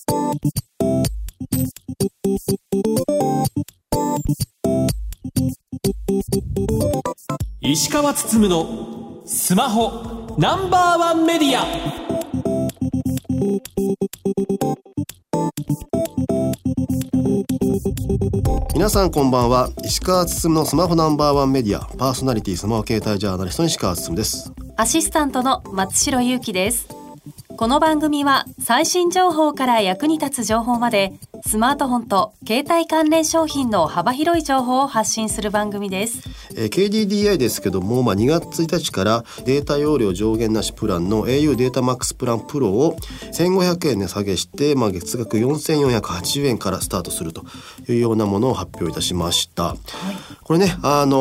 石川つつむのスマホナンバーワンメディア。 皆さんこんばんは。石川つつむのスマホナンバーワンメディアパーソナリティスマホ携帯ジャーナリストの石川つつむです。 アシスタントの松代ゆうきです。この番組は最新情報から役に立つ情報までスマートフォンと携帯関連商品の幅広い情報を発信する番組です。 KDDI ですけども、2月1日からデータ容量上限なしプランの au データマックスプランプロを1500円値下げして、月額4480円からスタートするというようなものを発表いたしました。これね、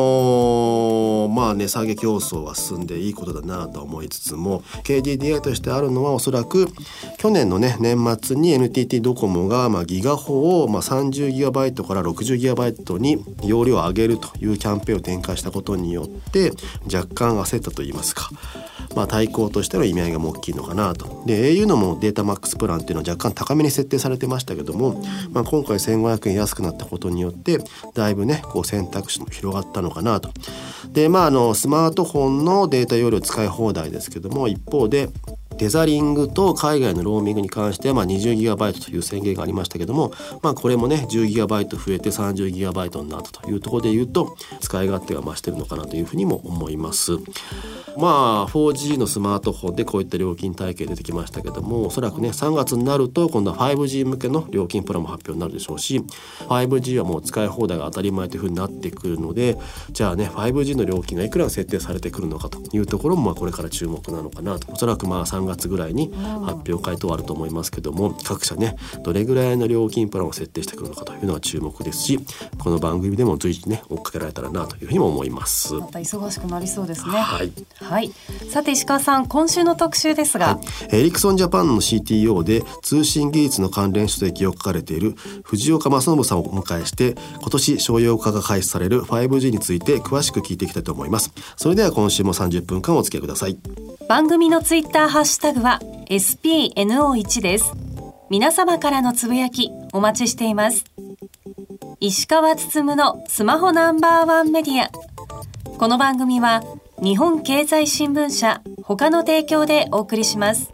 値下げ競争が進んでいいことだなと思いつつも、 KDDI としてあるのはおそらく去年のね年末に NTT ドコモがギガ砲を30GB から 60GB に容量を上げるというキャンペーンを展開したことによって若干焦ったといいますか、対抗としての意味合いが大きいのかなと。で au のもデータマックスプランっていうのは若干高めに設定されてましたけども、今回1500円安くなったことによってだいぶね選択肢も広がったのかなと。でスマートフォンのデータ容量使い放題ですけども、一方でテザリングと海外のローミングに関しては20GB という宣言がありましたけども、これもね 10GB 増えて 30GB になったというところでいうと使い勝手が増してるのかなというふうにも思います。4G のスマートフォンでこういった料金体系出てきましたけども、おそらくね3月になると今度は 5G 向けの料金プランも発表になるでしょうし、 5G はもう使い放題が当たり前というふうになってくるので、じゃあね 5G の料金がいくら設定されてくるのかというところもこれから注目なのかなと。おそらく3月ぐらいに発表回答あると思いますけども、各社ねどれぐらいの料金プランを設定してくるのかというのは注目ですし、この番組でも随時ね追っかけられたらなというふうにも思います。 また忙しくなりそうですね。さて石川さん、今週の特集ですが、 エリクソンジャパンの CTO で通信技術の関連書籍を書かれている藤岡正信さんをお迎えして、今年商用化が開始される 5G について詳しく聞いていきたいと思います。それでは今週も30分間お付き合いください。 番組のツイッターハッシュタグは SPNO1 です。皆様からのつぶやきお待ちしています。石川つつむのスマホナンバーワンメディア。この番組は日本経済新聞社他の提供でお送りします。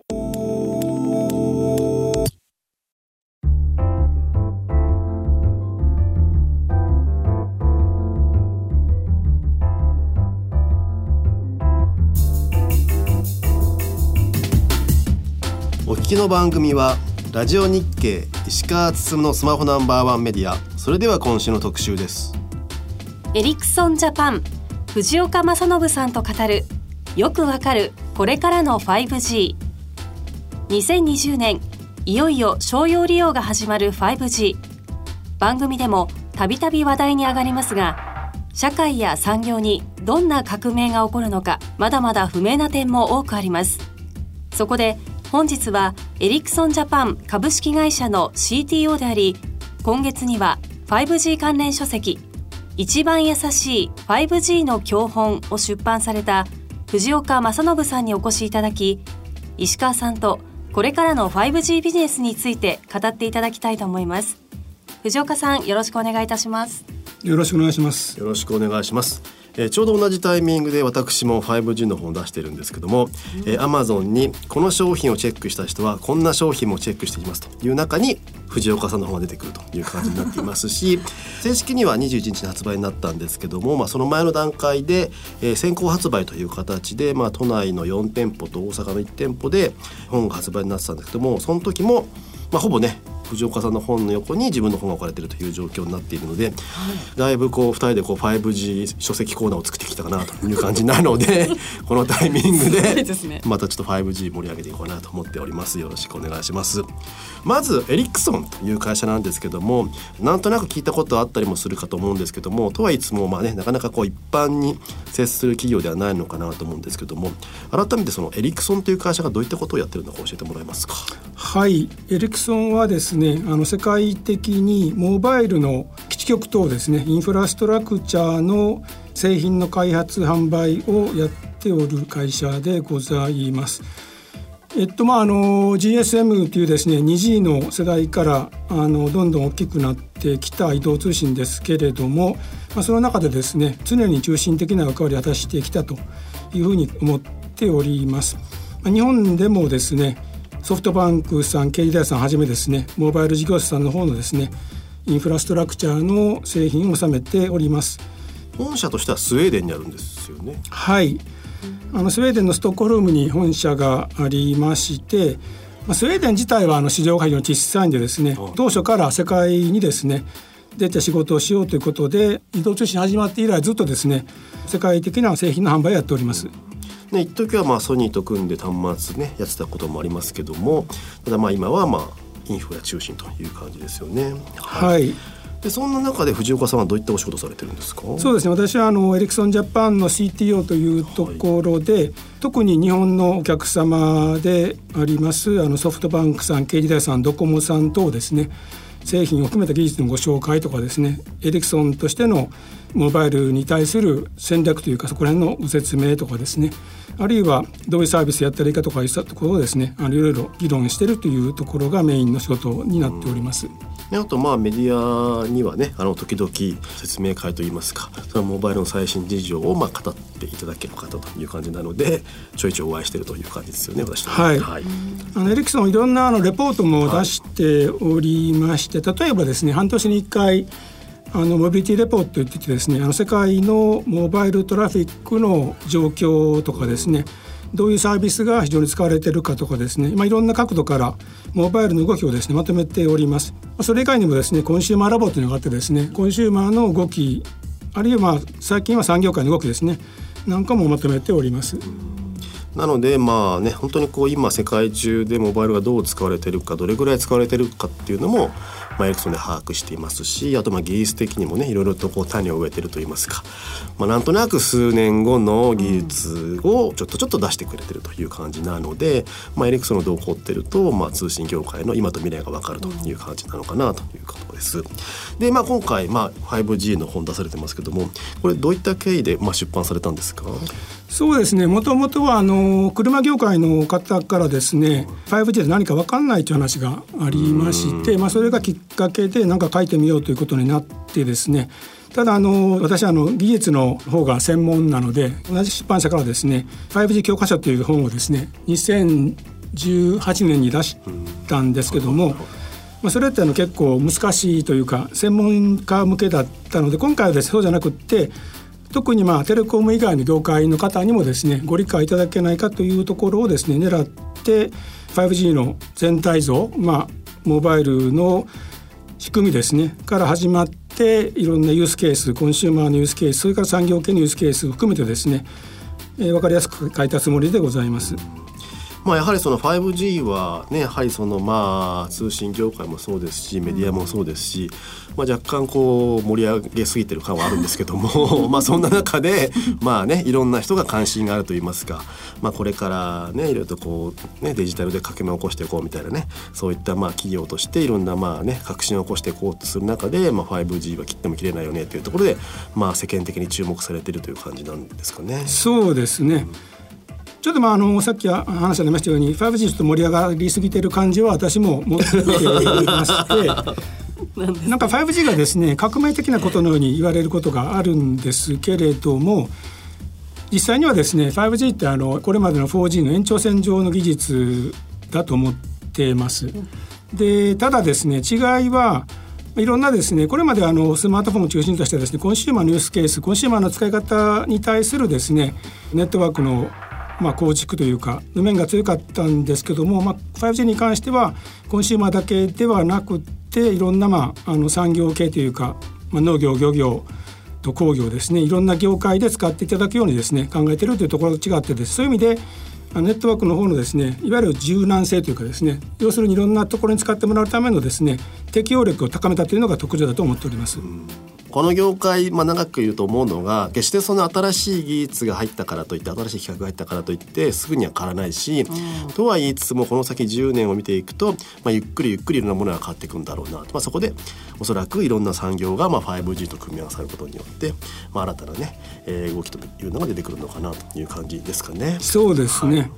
お聞きの番組はラジオ日経石川つつむのスマホナンバーワンメディア。それでは今週の特集です。 エリクソンジャパン藤岡正信さんと語るよくわかるこれからの 5G。 2020年いよいよ商用利用が始まる 5G。 番組でもたびたび話題に上がりますが、社会や産業にどんな革命が起こるのかまだまだ不明な点も多くあります。そこで本日はエリクソンジャパン株式会社の CTO であり、今月には 5G 関連書籍一番優しい 5G の教本を出版された藤岡正信さんにお越しいただき、石川さんとこれからの 5G ビジネスについて語っていただきたいと思います。藤岡さん、よろしくお願いいたします。 よろしくお願いします。 よろしくお願いします。ちょうど同じタイミングで私も 5G の本を出してるんですけども、Amazon にこの商品をチェックした人はこんな商品もチェックしていきますという中に藤岡さんの本が出てくるという感じになっていますし正式には21日に発売になったんですけども、その前の段階で、先行発売という形で、都内の4店舗と大阪の1店舗で本が発売になってたんですけども、その時も、ほぼね藤岡さんの本の横に自分の本が置かれているという状況になっているので、だいぶ2人で5G 書籍コーナーを作ってきたかなという感じになるのでこのタイミングでまたちょっと 5G 盛り上げていこうかなと思っております。よろしくお願いします。まずエリクソンという会社なんですけども、なんとなく聞いたことあったりもするかと思うんですけども、とはいつもなかなか一般に接する企業ではないのかなと思うんですけども、改めてそのエリクソンという会社がどういったことをやっているのか教えてもらえますか。 はい、エリクソンはですね、世界的にモバイルの基地局等ですね、インフラストラクチャーの製品の開発販売をやっておる会社でございます。 GSM というですね 2G の世代からどんどん大きくなってきた移動通信ですけれども、その中でですね常に中心的な役割を果たしてきたというふうに思っております。日本でもですねソフトバンクさん、KDDI さんはじめですねモバイル事業者さんの方のですねインフラストラクチャーの製品を収めております。 本社としてはスウェーデンにあるんですよね。 はい、スウェーデンのストックホルムに本社がありまして、スウェーデン自体は市場が非常に小さいんでですね、当初から世界にですね出て仕事をしようということで移動通信始まって以来ずっとですね世界的な製品の販売をやっております。 一時はソニーと組んで端末ねやってたこともありますけども、ただ今はインフラ中心という感じですよね。 はい、 でそんな中で藤岡さんはどういったお仕事されてるんですか？ そうですね、私はエリクソンジャパンの CTO というところで、特に日本のお客様でありますソフトバンクさん、KDDI さん、ドコモさん等ですね製品を含めた技術のご紹介とかですねエリクソンとしてのモバイルに対する戦略というかそこら辺のご説明とかですね、あるいはどういうサービスやったらいいかとかいうところをですねいろいろ議論しているというところがメインの仕事になっております。 あとメディアにはね時々説明会といいますかそのモバイルの最新事情を語っていただける方という感じなのでちょいちょいお会いしているという感じですよね私と。 はい、エリクソンいろんなレポートも出しておりまして、例えばですね半年に1回モビリティレポートと言っててですね世界のモバイルトラフィックの状況とかですねどういうサービスが非常に使われているかとかですね、いろんな角度からモバイルの動きをですねまとめております。それ以外にもですねコンシューマーラボというのがあってですねコンシューマーの動きあるいは最近は産業界の動きですねなんかもまとめております。 なので本当に今世界中でモバイルがどう使われているかどれぐらい使われているかっていうのもエリクソンで把握していますし、あと技術的にもねいろいろと種を植えているといいますか、なんとなく数年後の技術をちょっと出してくれているという感じなので、エリクソンの動向っていると、通信業界の今と未来が分かるという感じなのかなということです。で、今回5G の本出されてますけども、これどういった経緯で出版されたんですか？ そうですね、もともとは車業界の方からですね 5G で何か分かんないという話がありまして、それがきっかけで何か書いてみようということになってですね、ただ私は技術の方が専門なので同じ出版社からですね 5G 教科書という本をですね2018年に出したんですけども、それって結構難しいというか専門家向けだったので、今回はですねそうじゃなくって特にテレコム以外の業界の方にもですねご理解いただけないかというところをですね狙って 5G の全体像、モバイルの仕組みですねから始まっていろんなユースケース、コンシューマーのユースケース、それから産業系のユースケースを含めてですね、分かりやすく書いたつもりでございます。 やはりその 5G はね、やはりその通信業界もそうですしメディアもそうですし、若干盛り上げすぎてる感はあるんですけどもそんな中でいろんな人が関心があるといいますか、これからねいろいろとデジタルで革命を起こしていこうみたいなね、そういった企業としていろんな革新を起こしていこうとする中で、5G は切っても切れないよねというところで、世間的に注目されているという感じなんですかね。 そうですね、ちょっとさっき話がありましたように 5G ちょっと盛り上がりすぎている感じは私も持っていましてなんか 5G がですね革命的なことのように言われることがあるんですけれども、実際にはですね 5G ってこれまでの 4G の延長線上の技術だと思っています。でただですね違いはいろんなですねこれまでスマートフォンを中心としてですねコンシューマーのユースケース、コンシューマーの使い方に対するですねネットワークの構築というかの面が強かったんですけども、5G に関してはコンシューマーだけではなくていろんな産業系というか、農業、漁業と工業ですね、いろんな業界で使っていただくようにですね考えているというところと違ってです、そういう意味でネットワークの方のですねいわゆる柔軟性というかですね、要するにいろんなところに使ってもらうためのですね適応力を高めたというのが特徴だと思っております。 この業界、長く言うと思うのが、決してその新しい技術が入ったからといって新しい企画が入ったからといってすぐには変わらないし、とは言いつつもこの先10年を見ていくと、ゆっくりいろんなものが変わっていくんだろうなと、そこでおそらくいろんな産業が5G と組み合わさることによって、新たな動きというのが出てくるのかなという感じですかね。 そうですね、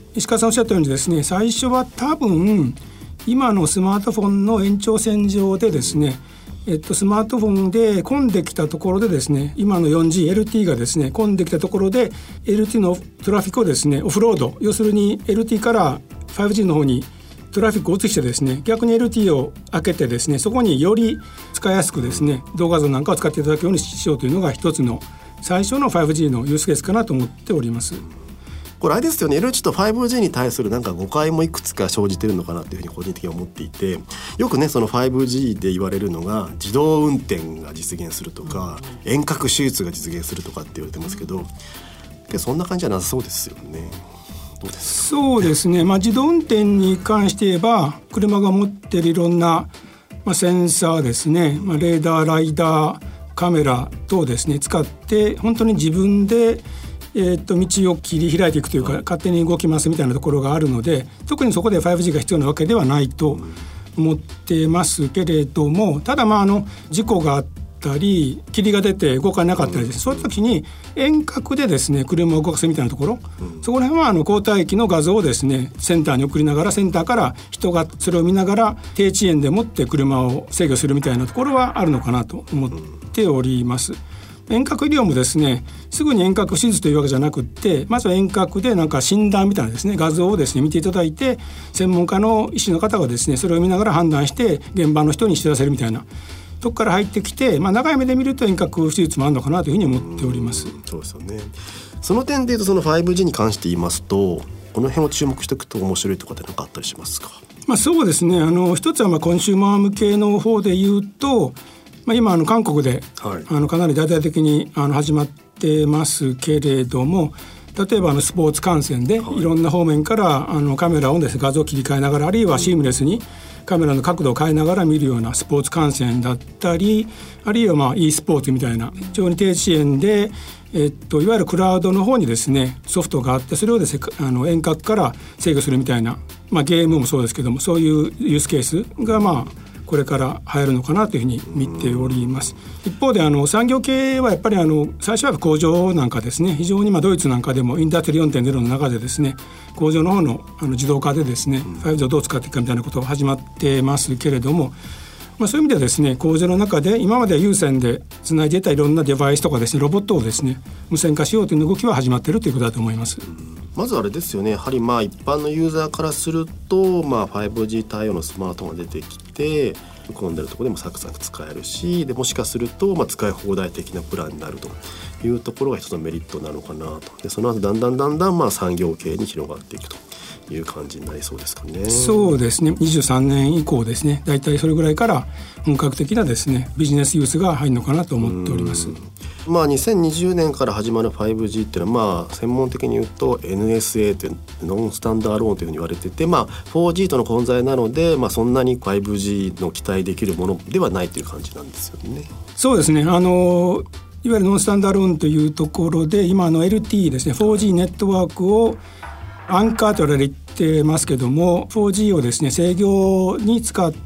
石川さんおっしゃったようにですね、最初は多分今のスマートフォンの延長線上でですね、スマートフォンで混んできたところでですね、今の 4G、LTE がですね混んできたところで LTE のトラフィックをですねオフロード、要するに LTE から 5G の方にトラフィックを移してですね、逆に LTE を開けてですね、そこにより使いやすくですね動画像なんかを使っていただくようにしようというのが一つの最初の 5G のユースケースかなと思っております。 これあれですよね、LTE と 5G に対するなんか誤解もいくつか生じてるのかなというふうに個人的に思っていて、よくねその 5G で言われるのが自動運転が実現するとか、遠隔手術が実現するとかって言われてますけど、そんな感じじゃなさそうですよね。どうですか？ そうですね、自動運転に関して言えば車が持っているいろんな、センサーですね、レーダー、ライダー、カメラ等ですね使って本当に自分で道を切り開いていくというか、勝手に動きますみたいなところがあるので、特にそこで 5G が必要なわけではないと思ってますけれども、ただ事故があったり霧が出て動かなかったりですね、そういう時に遠隔でですね車を動かすみたいなところ、そこら辺は交代機の画像をですねセンターに送りながら、センターから人がそれを見ながら低遅延でもって車を制御するみたいなところはあるのかなと思っております。遠隔医療もですね、すぐに遠隔手術というわけじゃなくって、まずは遠隔でなんか診断みたいなですね画像をですね見ていただいて、専門家の医師の方がですねそれを見ながら判断して現場の人に知らせるみたいなとこから入ってきて、長い目で見ると遠隔手術もあるのかなというふうに思っております。 そうですよね。その点でいうとその 5G に関して言いますと、この辺を注目しておくと面白いとかって何かあったりしますか？ そうですね、一つはコンシューマー向けの方で言うと、今韓国で、かなり大々的に始まってますけれども、例えばスポーツ観戦でいろんな方面からカメラをですね画像を切り替えながら、あるいはシームレスにカメラの角度を変えながら見るようなスポーツ観戦だったり、あるいはe スポーツみたいな非常に低遅延で、いわゆるクラウドの方にですねソフトがあって、それをですね遠隔から制御するみたいな、ゲームもそうですけども、そういうユースケースがこれから流行るのかなというふうに見ております。一方で産業系はやっぱり最初は工場なんかですね、非常にドイツなんかでもインダストリー 4.0 の中でですね工場の方の自動化でですね 5G をどう使っていくかみたいなことが始まってますけれども、そういう意味ではですね工場の中で今までは有線でつないでいたいろんなデバイスとかですねロボットをですね無線化しようという動きは始まっているということだと思います。 まずあれですよね、やはり一般のユーザーからすると、5G 対応のスマートフォンが出てきて混んでるところでもサクサク使えるし、でもしかすると、使い放題的なプランになるというところが一つのメリットなのかなと。でその後だんだん産業系に広がっていくという感じになりそうですかね。 そうですね、23年以降ですね、だいたいそれぐらいから本格的なですねビジネスユースが入るのかなと思っております。 2020年から始まる 5G っていうのは、専門的に言うと NSA というノンスタンダーローンというふうに言われてて、4G との混在なので、そんなに 5G の期待できるものではないという感じなんですよね。 そうですね、いわゆるノンスタンダーローンというところで、今LTE ですね 4G ネットワークをアンカーと言われてますけども、 4G をですね制御に使って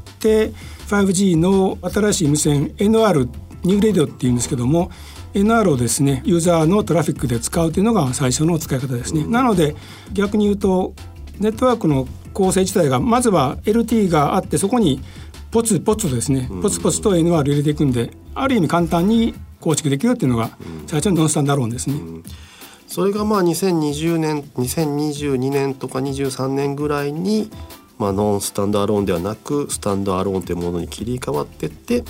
5G の新しい無線 NR ニューレディオっていうんですけども、 NR をですねユーザーのトラフィックで使うというのが最初の使い方ですね。なので逆に言うとネットワークの構成自体がまずは LTE があって、そこにポツポツとですねポツポツと NR を入れていくんで、ある意味簡単に構築できるっていうのが最初のノンスタンダーローンですね。 それが2020年2022年とか23年ぐらいに、ノンスタンダーローンではなくスタンダーローンというものに切り替わっていって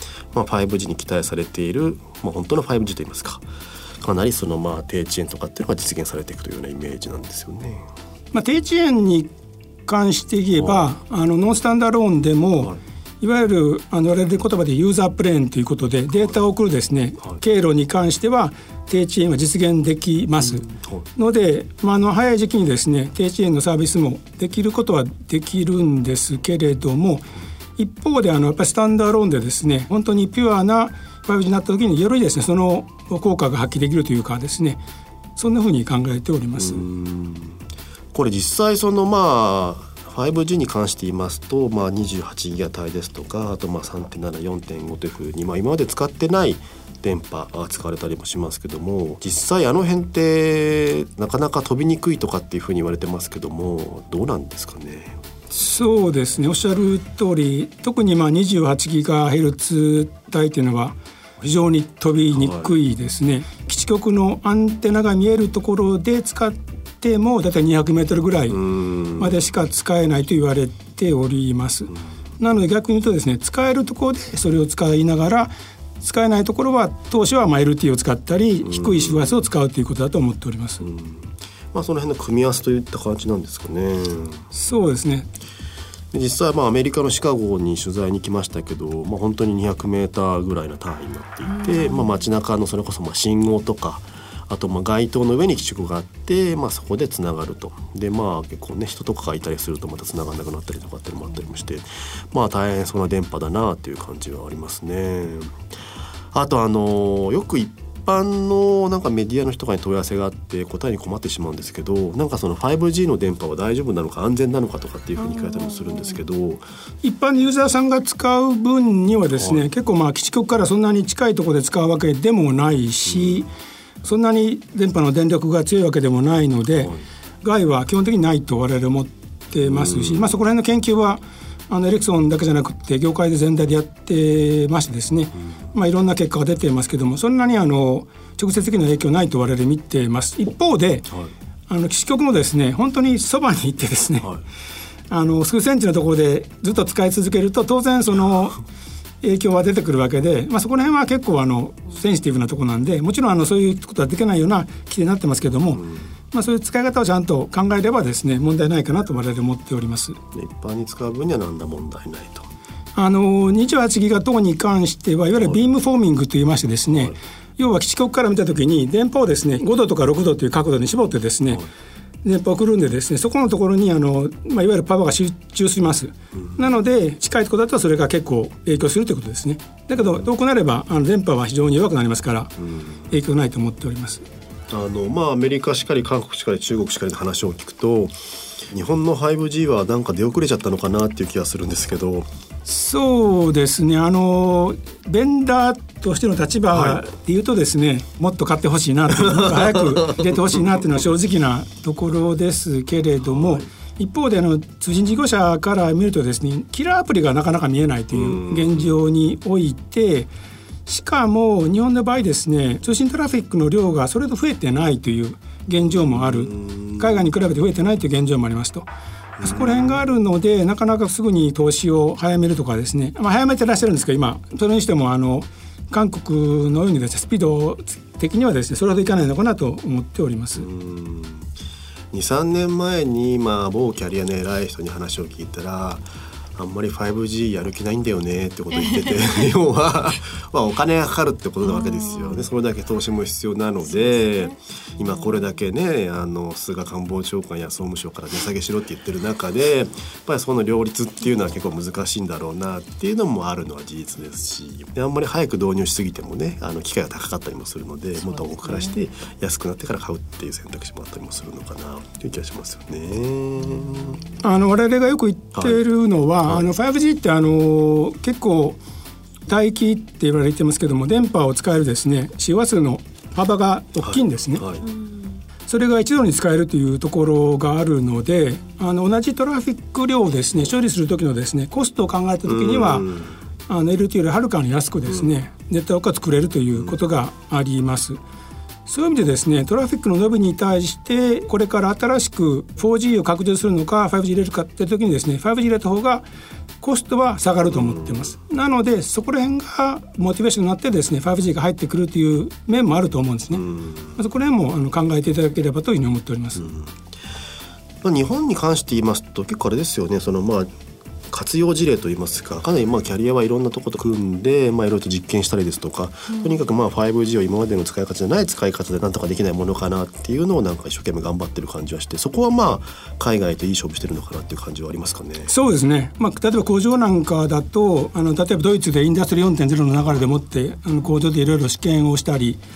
、5G に期待されている、本当の 5G といいますか、かなりその低遅延とかっていうのが実現されていくというようなイメージなんですよね。 低遅延に関して言えば、ノンスタンダーローンでも、いわゆる我々で言葉でユーザープレーンということでデータを送るですね、経路に関しては低遅延は実現できますので、早い時期にですね低遅延のサービスもできることはできるんですけれども、一方でやっぱりスタンダーローンでですね本当にピュアな 5G になった時によりですねその効果が発揮できるというかですね、そんなふうに考えております。 これ実際 5G に関して言いますと、28ギガ帯ですとか、あと3.7、4.5 というふうに、今まで使ってない電波が使われたりもしますけども、実際あの辺ってなかなか飛びにくいとかっていうふうに言われてますけども、どうなんですかね。 そうですね、おっしゃる通り、特に28ギガヘルツ帯というのは非常に飛びにくいですね。基地局のアンテナが見えるところで使ってもだいたい200メートルぐらいまでしか使えないと言われております。なので逆に言うとですね、使えるところでそれを使いながら、使えないところは当初はLTE を使ったり低い周波数を使うということだと思っております。 その辺の組み合わせといった感じなんですかね。 そうですね。 実際アメリカのシカゴに取材に来ましたけど、本当に200メーターぐらいの単位になっていて、街中のそれこそ信号とか、あと街灯の上に基地局があって、そこでつながると。で結構ね、人とかがいたりするとまたつながらなくなったりとかっていうのもあったりもして、大変そうな電波だなっていう感じはありますね。あとよく一般のメディアの人に問い合わせがあって答えに困ってしまうんですけど、その 5G の電波は大丈夫なのか安全なのかとかっていうふうに聞かれたりもするんですけど、 一般のユーザーさんが使う分にはですね、結構基地局からそんなに近いところで使うわけでもないし、そんなに電波の電力が強いわけでもないので、害は基本的にないと我々思ってますし、そこら辺の研究はエリクソンだけじゃなくて業界で全体でやってましてですね、いろんな結果が出ていますけども、そんなに直接的な影響ないと我々見ています。一方で、基地局もですね、本当にそばに行ってですね、数センチのところでずっと使い続けると当然その影響は出てくるわけで、そこら辺は結構センシティブなところなんで、もちろんそういうことはできないような規定になってますけども、そういう使い方をちゃんと考えればですね、問題ないかなと我々思っております。 一般に使う分には何ら問題ないと。 28ギガ等に関してはいわゆるビームフォーミングといいましてですね、要は基地局から見たときに電波をですね5度とか6度という角度に絞ってですね、電波を送るんでですね、そこのところにいわゆるパワーが集中します。なので近いところだとそれが結構影響するということですね。だけど遠くなれば電波は非常に弱くなりますから影響ないと思っております。 アメリカしかり韓国しかり中国しかりの話を聞くと、日本の 5G は出遅れちゃったのかなっていう気がするんですけど。 そうですね、ベンダーとしての立場でいうとですね、もっと買ってほしいなと、もっと早く入れてほしいなというのは正直なところですけれども、一方で通信事業者から見るとですね、キラーアプリがなかなか見えないという現状において、しかも日本の場合ですね、通信トラフィックの量がそれほど増えてないという現状もある。海外に比べて増えてないという現状もありますと。そこら辺があるので、なかなかすぐに投資を早めるとかですね、早めてらっしゃるんですけど、今それにしても韓国のようにですね、スピード的にはですね、それほどいかないのかなと思っております。 2、3年前に某キャリアの偉い人に話を聞いたら、あんまり 5G やる気ないんだよねってことを言ってて要は、お金がかかるってことなわけですよね。それだけ投資も必要なので、今これだけね、菅官房長官や総務省から値下げしろって言ってる中で、やっぱりその両立っていうのは結構難しいんだろうなっていうのもあるのは事実ですし、であんまり早く導入しすぎてもね、機械が高かったりもするので、もっと多くからして安くなってから買うっていう選択肢もあったりもするのかなという気がしますよね。 我々がよく言っているのは、5G って結構帯域って言われてますけども、電波を使えるですね周波数の幅が大きいんですね。それが一度に使えるというところがあるので、同じトラフィック量をですね処理する時のですねコストを考えた時にはLTE よりはるかに安くですねネットワークが作れるということがあります。そういう意味でですね、トラフィックの伸びに対してこれから新しく 4G を拡充するのか 5G 入れるかって時にですね、 5G 入れた方がコストは下がると思っています。なのでそこら辺がモチベーションになってですね 5G が入ってくるという面もあると思うんですね。そこら辺も考えていただければというふうに思っております。 日本に関して言いますと結構あれですよね、活用事例といいますか、かなりキャリアはいろんなところと組んで、いろいろと実験したりですとか、とにかく5G を今までの使い方じゃない使い方でなんとかできないものかなっていうのを一生懸命頑張ってる感じはして、そこは海外といい勝負してるのかなっていう感じはありますかね。 そうですね、例えば工場なんかだと例えばドイツでインダストリー 4.0 の流れでもって工場でいろいろ試験をしたり、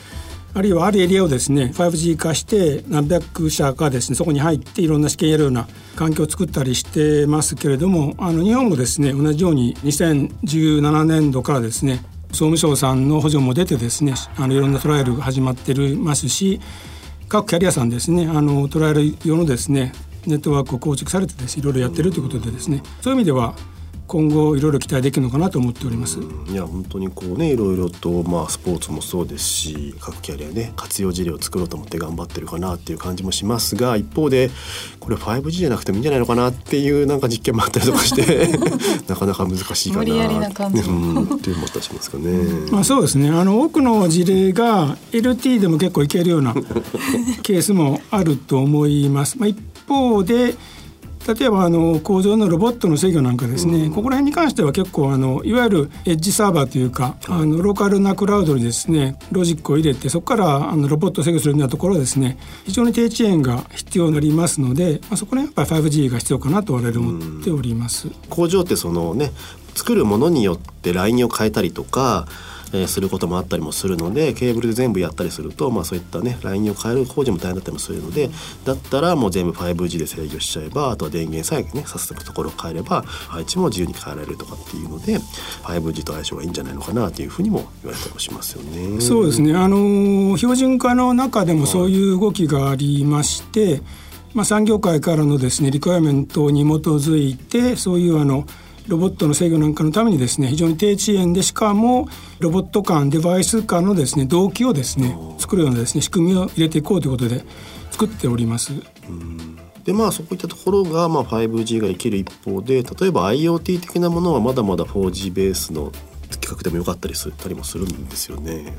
あるいはあるエリアをですね 5G 化して何百社がですねそこに入っていろんな試験やるような環境を作ったりしてますけれども、日本もですね同じように2017年度からですね総務省さんの補助も出てですねいろんなトライアルが始まってますし、各キャリアさんですねトライアル用のですねネットワークを構築されてですねいろいろやってるということでですね、そういう意味では今後いろいろ期待できるのかなと思っております。 いや本当にこうねいろいろとスポーツもそうですし各キャリアね活用事例を作ろうと思って頑張ってるかなっていう感じもしますが、一方でこれ 5G じゃなくてもいいんじゃないのかなっていうなんか実験もあったりとかしてなかなか難しいかな無理やりな感じって思ったりしますかね。 そうですね多くの事例が LT でも結構いけるようなケースもあると思います。一方で例えば工場のロボットの制御なんかですね、ここら辺に関しては結構いわゆるエッジサーバーというかローカルなクラウドにですねロジックを入れてそこからロボットを制御するようなところはですね非常に低遅延が必要になりますので、そこら辺やっぱり 5G が必要かなと我々思っております。 工場ってそのね作るものによってラインを変えたりとかすることもあったりもするので、ケーブルで全部やったりすると、そういったねラインを変える工事も大変だったりもするので、だったらもう全部 5G で制御しちゃえば、あとは電源さえねさせたところを変えれば配置も自由に変えられるとかっていうので 5G と相性がいいんじゃないのかなというふうにも言われたりもしますよね。 そうですね標準化の中でもそういう動きがありまして、産業界からのですねリクエアメントに基づいてそういうロボットの制御なんかのためにですね非常に低遅延でしかもロボット間デバイス間のですね同期をですね作るようなですね仕組みを入れていこうということで作っております。 でそういったところが5G が生きる一方で、例えば IoT 的なものはまだまだ 4G ベースの規格でもよかったりもするんですよね。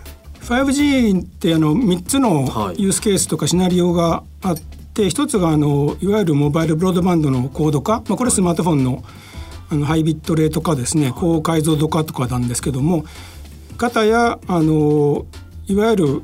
5G って3つのユースケースとかシナリオがあって、一つがいわゆるモバイルブロードバンドの高度化、これスマートフォンのハイビットレート化ですね、高解像度化とかなんですけども、片やいわゆる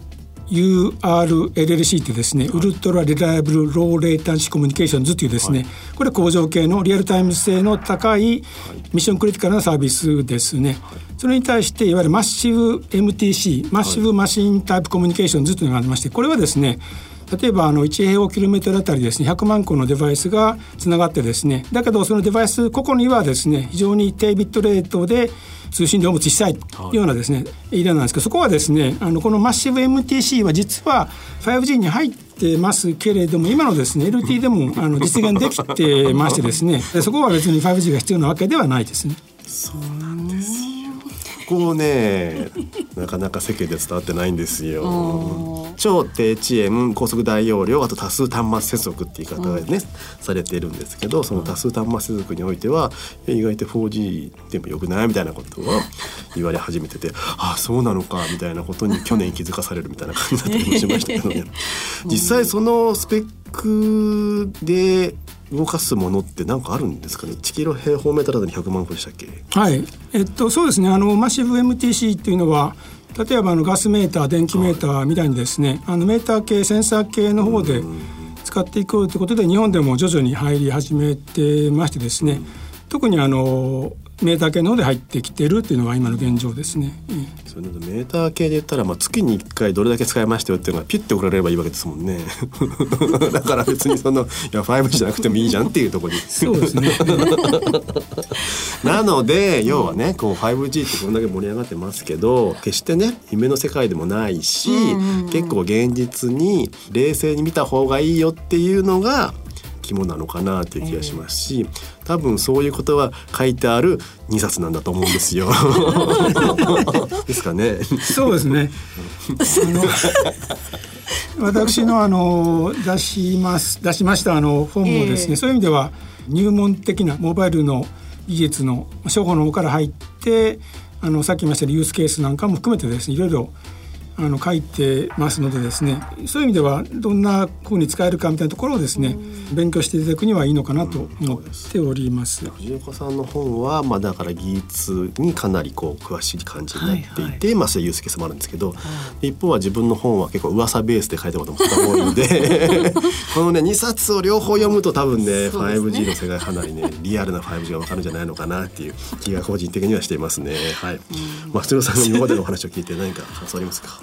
URLLC ってですね、ウルトラリライブルローレータンシーコミュニケーションズというですね、これ工場系のリアルタイム性の高いミッションクリティカルなサービスですね。それに対していわゆるマッシブ MTC マッシブマシンタイプコミュニケーションズというのがありまして、これはですね例えば1平方キロメートルあたりですね100万個のデバイスがつながってですね、だけどそのデバイス個々にはですね非常に低ビットレートで通信量も小さいというようなですねエリアなんですけど、そこはですねこのマッシブ MTC は実は 5G に入ってますけれども、今のですね LT でも実現できてましてですねそこは別に 5G が必要なわけではないですね。 そうなんですよ。ここねなかなか世間で伝わってないんですよ。超低遅延高速大容量、あと多数端末接続って言い方がねされているんですけど、その多数端末接続においては意外と 4G でもよくないみたいなことは言われ始めてて、そうなのかみたいなことに去年気づかされるみたいな感じだったりもしましたけどね実際そのスペックで動かすものって何かあるんですかね。1キロ平方メートルあたり100万個でしたっけ。 はい、そうですねマッシブ MTC っていうのは例えばガスメーター電気メーターみたいにですねメーター系センサー系の方で使っていこうということで日本でも徐々に入り始めてましてですね、特にメーター系の方で入ってきてるっていうのが今の現状ですね。 それメーター系で言ったら、月に1回どれだけ使いましたよっていうのがピュッて送られればいいわけですもんねだから別に5G じゃなくてもいいじゃんっていうところにそうですねなので要はね5G ってこんだけ盛り上がってますけど、決してね夢の世界でもないし、結構現実に冷静に見た方がいいよっていうのが肝なのかなという気がしますし、多分そういうことは書いてある2冊なんだと思うんですよですかね。 そうですね私の出しました本もですね、そういう意味では入門的なモバイルの技術の商法の方から入ってさっき言いましたユースケースなんかも含めてですねいろいろ書いてますのでですね、そういう意味ではどんな風に使えるかみたいなところをですね勉強していただくにはいいのかなと思っております。 藤岡さんの本は、だから技術にかなり詳しい感じになっていて、そういうユースケースもあるんですけど、一方は自分の本は結構噂ベースで書いたことも多いのでこのね2冊を両方読むと多分ね 5G の世界かなりねリアルな 5G が分かるんじゃないのかなっていう気が個人的にはしていますね。はい。松代さんの今までのお話を聞いて何か感想ありますか。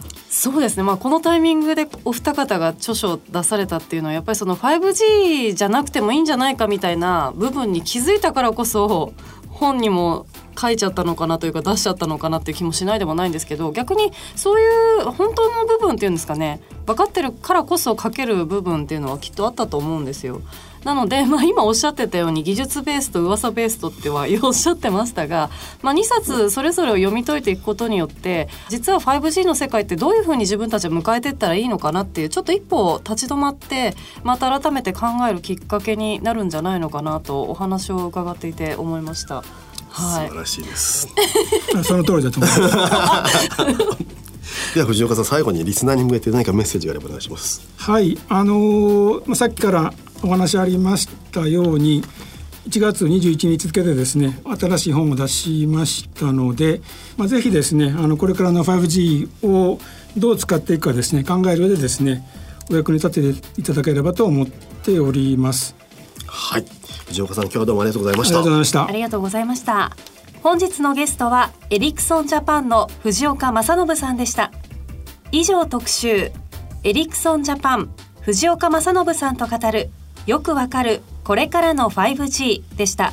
そうですね、このタイミングでお二方が著書を出されたっていうのはやっぱりその 5G じゃなくてもいいんじゃないかみたいな部分に気づいたからこそ本にも書いちゃったのかなというか出しちゃったのかなっていう気もしないでもないんですけど、逆にそういう本当の部分っていうんですかね、分かってるからこそ書ける部分っていうのはきっとあったと思うんですよ。なので、今おっしゃってたように技術ベースと噂ベースとってはおっしゃってましたが、2冊それぞれを読み解いていくことによって実は 5G の世界ってどういうふうに自分たちを迎えていったらいいのかなっていう、ちょっと一歩立ち止まってまた改めて考えるきっかけになるんじゃないのかなとお話を伺っていて思いました。 素晴らしいですその通りだと思いますでは藤岡さん、最後にリスナーに向けて何かメッセージがあればお願いします。 はい、さっきからお話ありましたように1月21日付でですね、新しい本を出しましたので、ぜひですねこれからの 5G をどう使っていくかですね、考える上でですねお役に立てていただければと思っております。 はい、藤岡さん、今日はどうもありがとうございました。 ありがとうございました。本日のゲストはエリクソンジャパンの藤岡正信さんでした。以上、特集エリクソンジャパン藤岡正信さんと語るよくわかるこれからの 5G でした。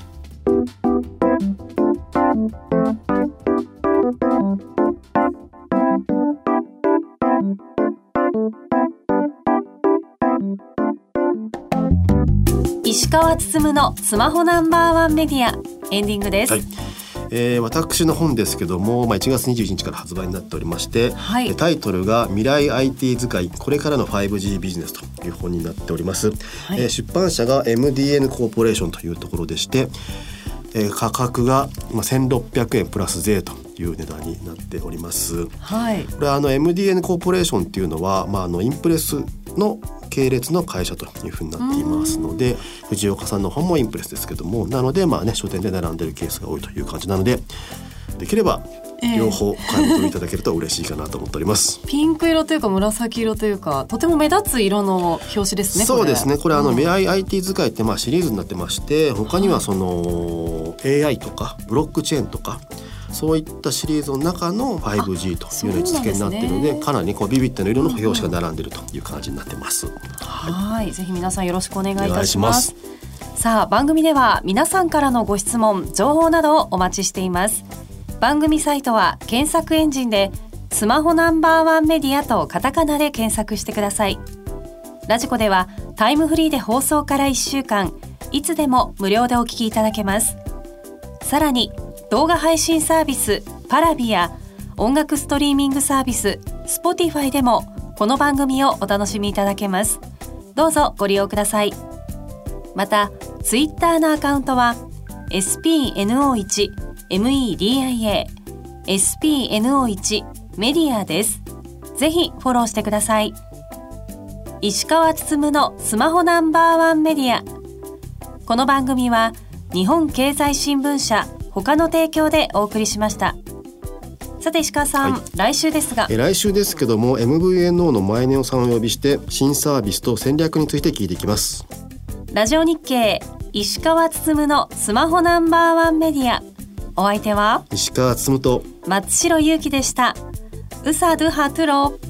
石川つつむのスマホナンバーワンメディア、エンディングです。 はい、私の本ですけども、1月21日から発売になっておりまして、 はい、 タイトルが未来 IT 使いこれからの 5G ビジネスという本になっております。はい、出版社が MDN コーポレーションというところでして、価格が1600円プラス税という値段になっております。 はい、 これMDN コーポレーションっていうのは、インプレスの系列の会社というふうになっていますので、藤岡さんの本もインプレスですけども、なので書店で並んでるケースが多いという感じなので、できれば両方買い求めいただけると嬉しいかなと思っております。 ピンク色というか紫色というか、とても目立つ色の表紙ですね。 そうですね、これ未来 IT 使いってシリーズになってまして、他にはその AI とかブロックチェーンとかそういったシリーズの中の 5G という位置づけになっているので、かなりビビッドな色の表紙が並んでいるという感じになってます。 はい、ぜひ皆さんよろしくお願いいたします。さあ、番組では皆さんからのご質問情報などをお待ちしています。番組サイトは検索エンジンでスマホナンバーワンメディアとカタカナで検索してください。ラジコではタイムフリーで放送から1週間いつでも無料でお聞きいただけます。さらに動画配信サービスパラビや音楽ストリーミングサービス Spotify でもこの番組をお楽しみいただけます。どうぞご利用ください。またツイッターのアカウントは SPNO1MEDIA SPNO1 メディアです。ぜひフォローしてください。石川つつむのスマホナンバーワンメディア。この番組は日本経済新聞社他の提供でお送りしました。さて石川さん、はい、来週ですが、 来週ですけども MVNO の前根さんをお呼びして新サービスと戦略について聞いていきます。 ラジオ日経石川つつむのスマホナンバーワンメディア、お相手は石川つつむと松代ゆうきでした。ウサドゥハトゥロー。